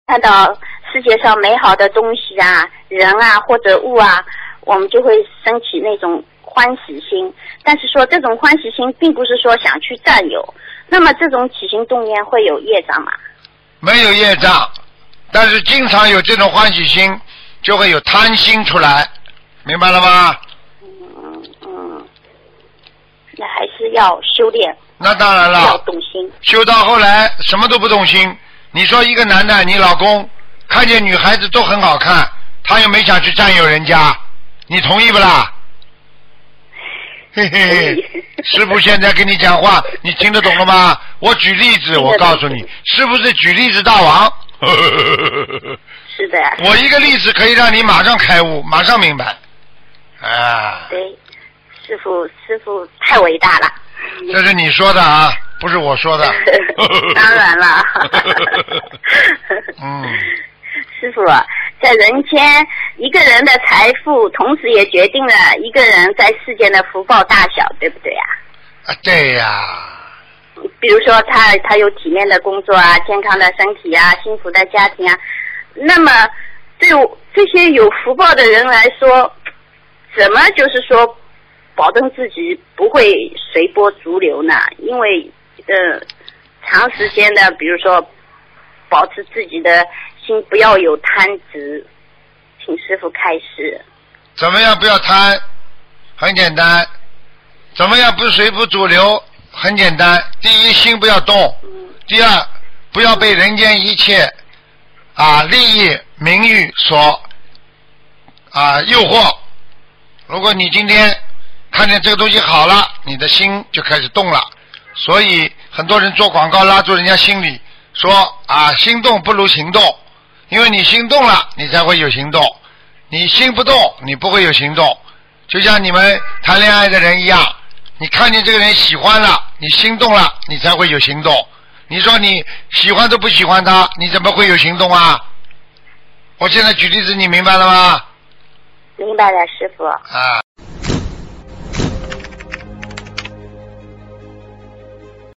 看到世界上美好的东西啊、人啊或者物啊，我们就会升起那种欢喜心。但是说这种欢喜心并不是说想去占有，那么这种起心动念会有业障吗？ 没有业障，但是经常有这种欢喜心，就会有贪心出来，明白了吗？ 那还是要修炼。 那当然了， 要动心。 修到后来什么都不动心。你说一个男的，你老公看见女孩子都很好看，他又没想去占有人家，你同意不啦？嘿嘿，师父现在跟你讲话，你听得懂了吗？我举例子，我告诉你，是不是举例子大王？ 是的。 我一个例子可以让你马上开悟，马上明白。啊。 对，师父太伟大了。 这是你说的啊，不是我说的。 当然了。师父，在人间，一个人的财富，同时也决定了一个人在世间的福报大小，对不对呀？ 啊，对呀。 比如说他有体面的工作啊，健康的身体啊，幸福的家庭啊，那么对这些有福报的人来说，怎么就是说保证自己不会随波逐流呢？因为长时间的，比如说保持自己的心不要有贪执，请师父开示。 怎么样不要贪？很简单。怎么样不随波逐流？很简单。第一，心不要动。第二，不要被人间一切利益名誉所诱惑。如果你今天看见这个东西好了，你的心就开始动了。所以很多人做广告拉住人家心里，说心动不如行动，因为你心动了你才会有行动，你心不动你不会有行动。就像你们谈恋爱的人一样，你看见这个人喜欢了，你心动了你才会有行动。你说你喜欢都不喜欢他，你怎么会有行动啊？我现在举例子你明白了吗？ 明白了，师父。